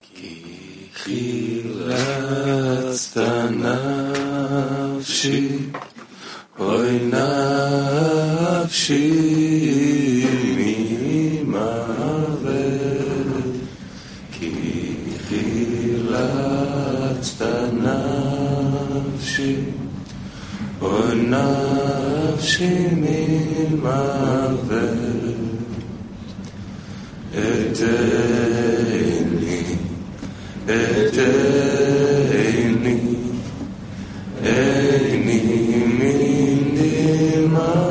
כי חילצת נפשי, אוי נפשי ממוות, כי חילצת נפשי, אוי נפשי ממוות, עיני מן דמעה,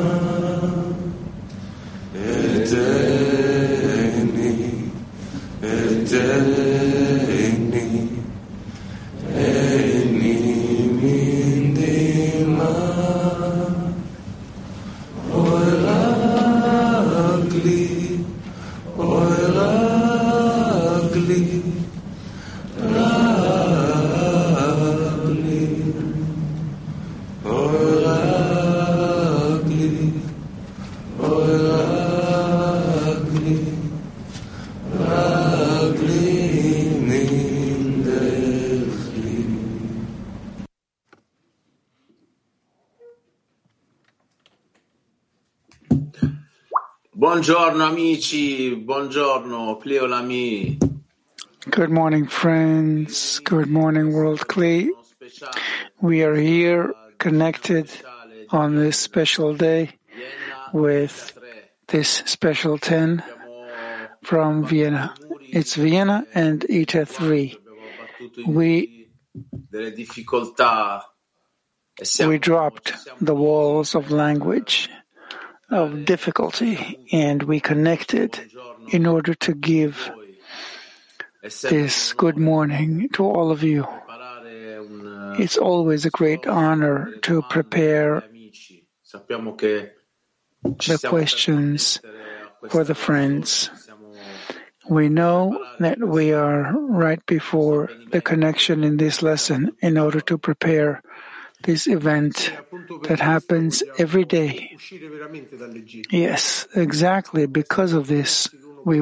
עיני מן דמעה, אוי רגלי, אוי רגלי, Buongiorno amici, buongiorno Cleo Lamy. Good morning, friends. Good morning, World Kli. We are here connected on this special day with this special 10 from Vienna. It's Vienna and ETA 3. We dropped the walls of language, of difficulty, and we connected in order to give this good morning to all of you. It's always a great honor to prepare the questions for the friends. We know that we are right before the connection in this lesson in order to prepare this event that happens every day. Yes, exactly. Because of this, we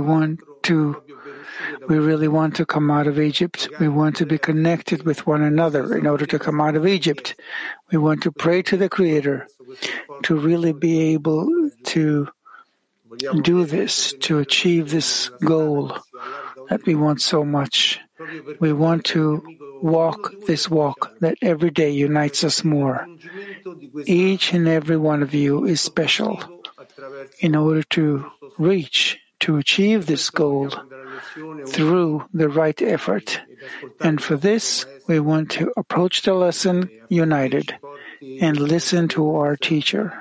really want to come out of Egypt. We want to be connected with one another in order to come out of Egypt. We want to pray to the Creator to really be able to do this, to achieve this goal that we want so much. We want to walk this walk that every day unites us more. Each and every one of you is special in order to achieve this goal through the right effort. And for this, we want to approach the lesson united and listen to our teacher,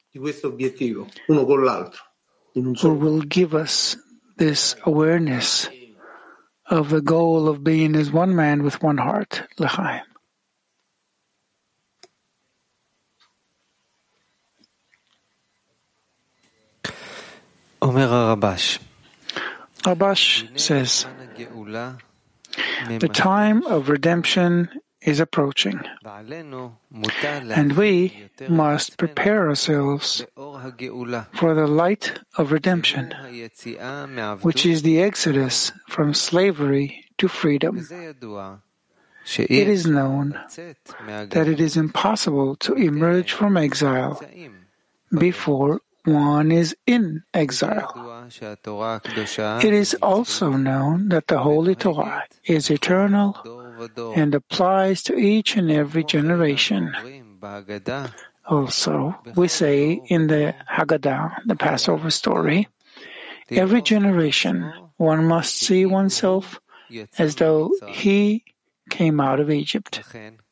who will give us this awareness of the goal of being as one man with one heart. L'chaim. Rabash says, the time of redemption is approaching, and we must prepare ourselves for the light of redemption, which is the exodus from slavery to freedom. It is known that it is impossible to emerge from exile before one is in exile. It is also known that the Holy Torah is eternal and applies to each and every generation. Also, we say in the Haggadah, the Passover story, every generation one must see oneself as though he came out of Egypt.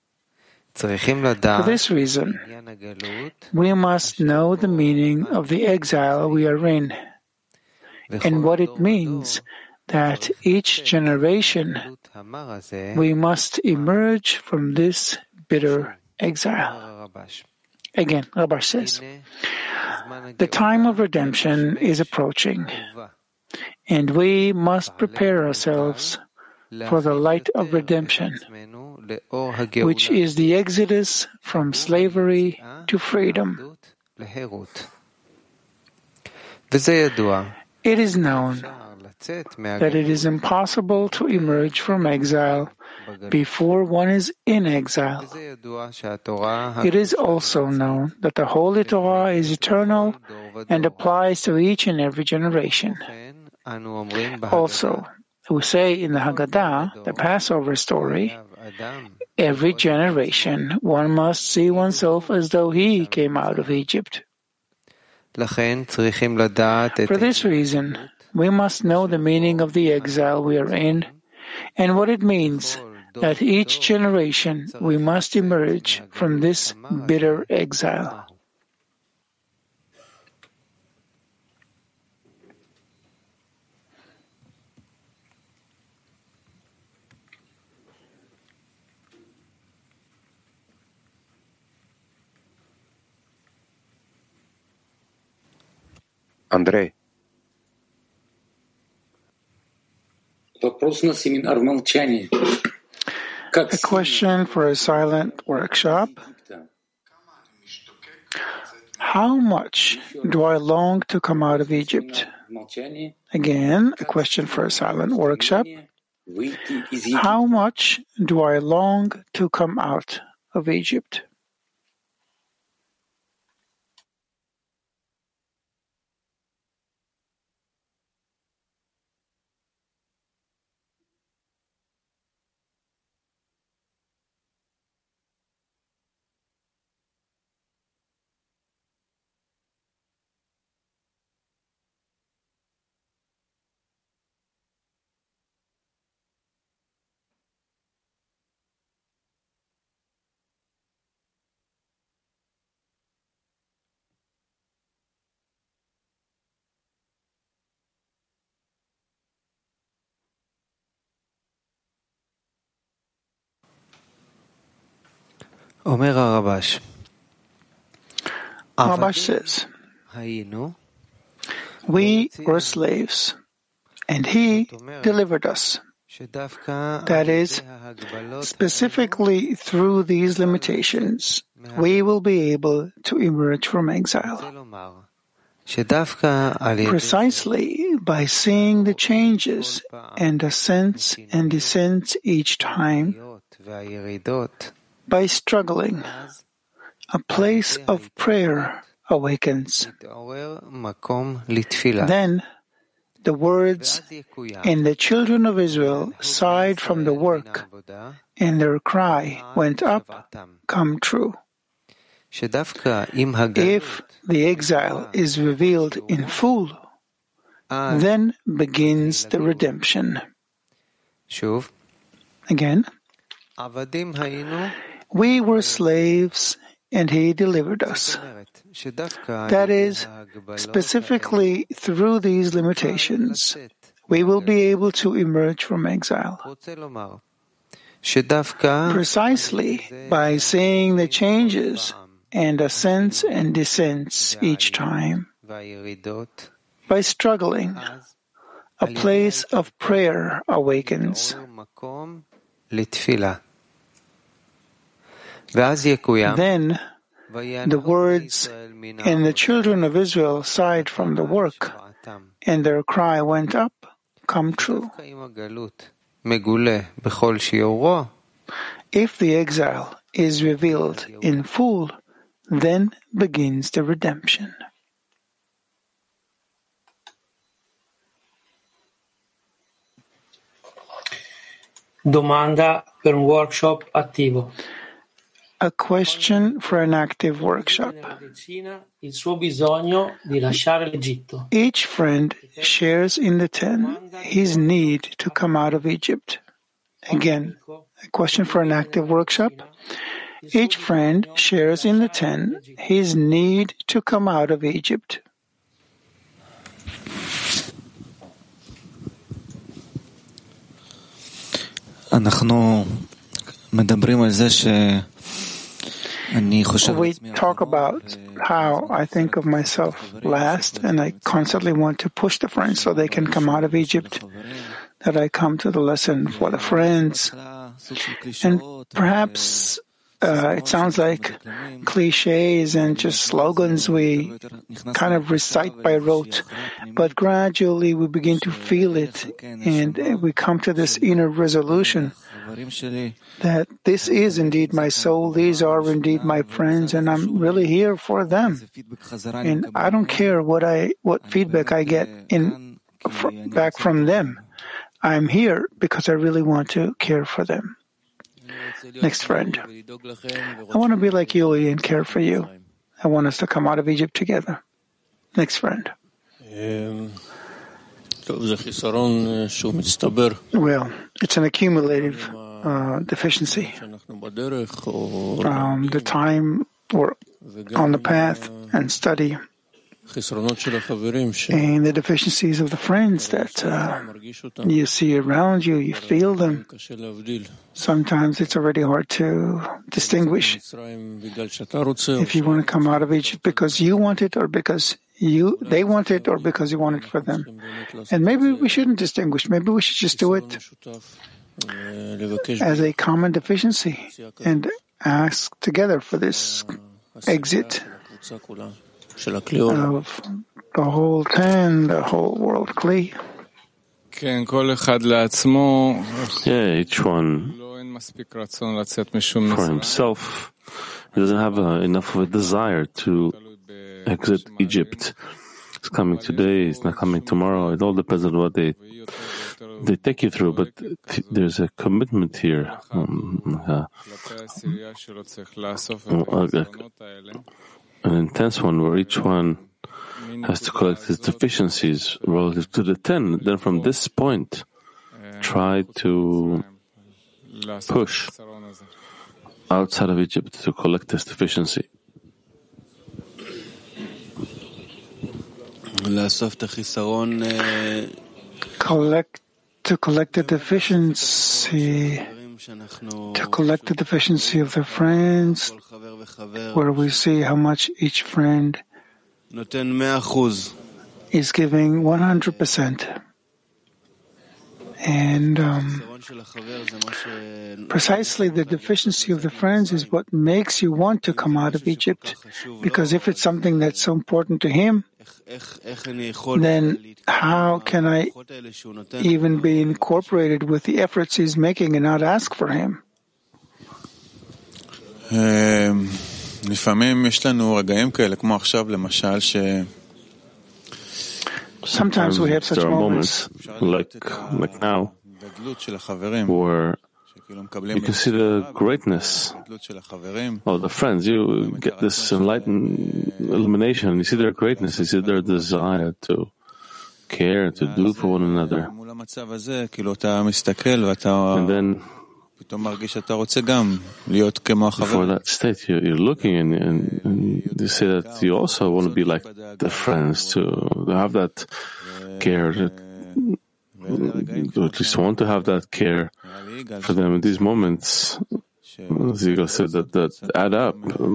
For this reason, we must know the meaning of the exile we are in and what it means that each generation we must emerge from this bitter exile. Again, Rabash says, the time of redemption is approaching, and we must prepare ourselves for the light of redemption, which is the exodus from slavery to freedom. It is known that it is impossible to emerge from exile before one is in exile. It is also known that the Holy Torah is eternal and applies to each and every generation. Also, we say in the Haggadah, the Passover story, every generation one must see oneself as though he came out of Egypt. For this reason, we must know the meaning of the exile we are in and what it means that each generation we must emerge from this bitter exile. Андрей. Вопрос на семинар молчания. A question for a silent workshop. How much do I long to come out of Egypt? Again, a question for a silent workshop. How much do I long to come out of Egypt? Rabash says, we were slaves, and he delivered us. That is, specifically through these limitations, we will be able to emerge from exile. Precisely by seeing the changes and ascents and descents each time, by struggling, a place of prayer awakens. Then the words, and the children of Israel sighed from the work, and their cry went up, come true. If the exile is revealed in full, then begins the redemption. Again, we were slaves, and he delivered us. That is, specifically through these limitations, we will be able to emerge from exile. Precisely by seeing the changes and ascents and descents each time, by struggling, a place of prayer awakens. Then the words, and the children of Israel sighed from the work, and their cry went up, come true. If the exile is revealed in full, then begins the redemption. Domanda per un workshop attivo. A question for an active workshop. Each friend shares in the 10 his need to come out of Egypt. Again, a question for an active workshop. Each friend shares in the 10 his need to come out of Egypt. We talk about how I think of myself last, and I constantly want to push the friends so they can come out of Egypt, that I come to the lesson for the friends. And perhaps it sounds like cliches and just slogans we kind of recite by rote, but gradually we begin to feel it, and we come to this inner resolution that this is indeed my soul, these are indeed my friends, and I'm really here for them. And I don't care what feedback I get back from them. I'm here because I really want to care for them. Next friend. I want to be like Yuli and care for you. I want us to come out of Egypt together. Next friend. Well, it's an accumulative deficiency. The time we're on the path and study, and the deficiencies of the friends that you see around you, you feel them. Sometimes it's already hard to distinguish if you want to come out of Egypt because you want it or because they want it or because you want it for them. And maybe we shouldn't distinguish. Maybe we should just do it as a common deficiency and ask together for this exit of the whole 10, the whole world Kli. Yeah, each one for himself. He doesn't have enough of a desire to exit Egypt. It's coming today, it's not coming tomorrow. It all depends on what they take you through, but there's a commitment here. An intense one where each one has to collect his deficiencies relative to the 10. Then from this point, try to push outside of Egypt to collect this deficiency. To collect the deficiency. To collect the deficiency of the friends, where we see how much each friend is giving 100%. And precisely the deficiency of the friends is what makes you want to come out of Egypt. Because if it's something that's so important to him, then how can I even be incorporated with the efforts he's making and not ask for him? Sometimes we have such moments like now, where you can see the greatness of the friends. You get this enlightened illumination. You see their greatness. You see their desire to care, to do for one another. And then, before that state, you're looking and you say that you also want to be like the friends, to have that care, to at least want to have that care for them in these moments. As Yigal said, that add up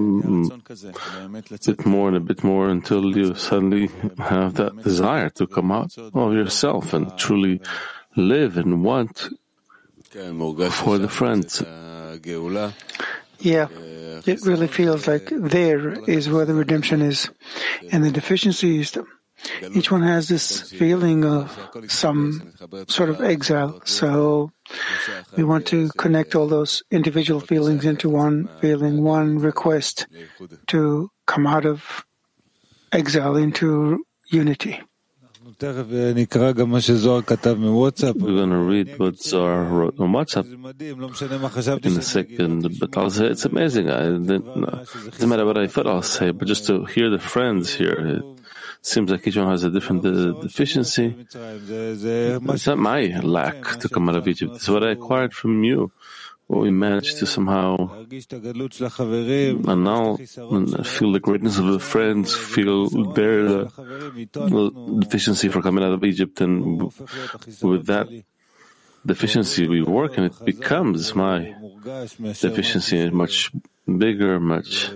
a bit more and a bit more until you suddenly have that desire to come out of yourself and truly live and want for the friends. Yeah, it really feels like there is where the redemption is. And the deficiency is each one has this feeling of some sort of exile. So we want to connect all those individual feelings into one feeling, one request to come out of exile into unity. We're going to read what Zohar wrote on WhatsApp in a second, but I'll say it's amazing. It doesn't matter what I thought I'll say, but just to hear the friends here, it seems like each one has a different deficiency. It's not my lack to come out of Egypt. It's what I acquired from you. What we managed to somehow annul and feel the greatness of the friends, feel their deficiency for coming out of Egypt, and with that deficiency we work, and it becomes my deficiency, much bigger, much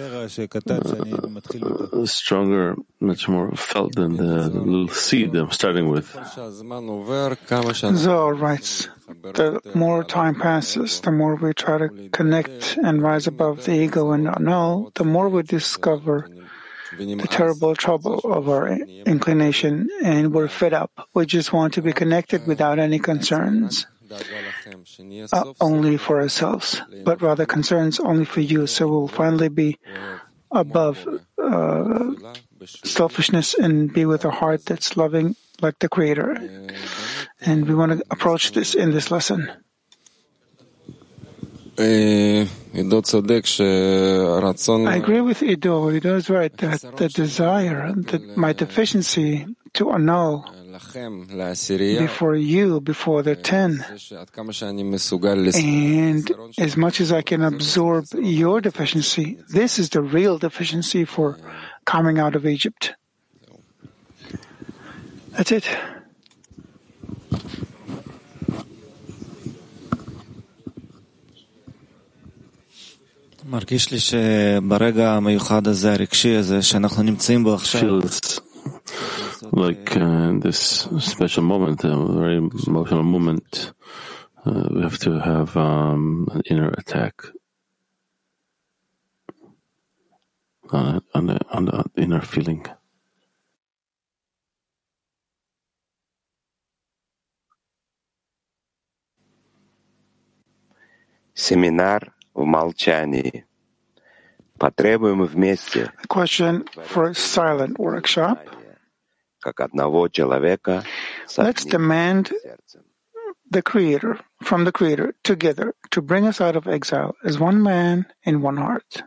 stronger, much more felt than the little seed I'm starting with. Zohar writes, the more time passes, the more we try to connect and rise above the ego and annul, the more we discover the terrible trouble of our inclination, and we're fed up. We just want to be connected without any concerns only for ourselves, but rather concerns only for you. So we'll finally be above selfishness and be with a heart that's loving like the Creator. And we want to approach this in this lesson. I agree with Ido. Ido is right that the desire, my deficiency to annul before you, before the 10, and as much as I can absorb your deficiency, this is the real deficiency for coming out of Egypt. That's it. Feels like in this special moment, a very emotional moment, we have to have an inner attack on the inner feeling. Семинар в молчании. Потребуем вместе. A question for a silent workshop. Как одного человека. Let's demand the Creator, from the Creator, together, to bring us out of exile as one man in one heart.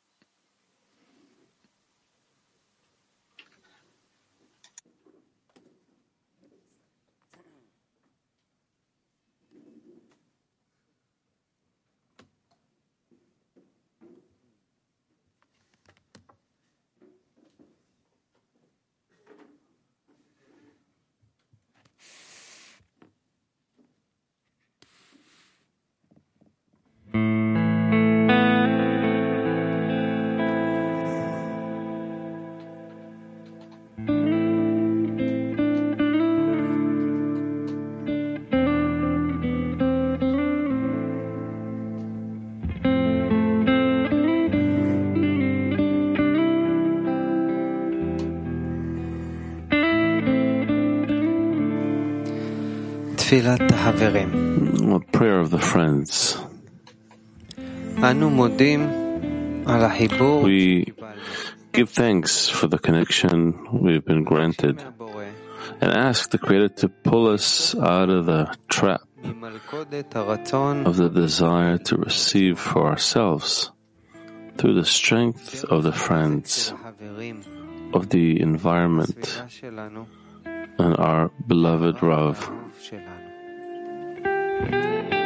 A prayer of the friends. We give thanks for the connection we've been granted and ask the Creator to pull us out of the trap of the desire to receive for ourselves through the strength of the friends, of the environment, and our beloved Rav.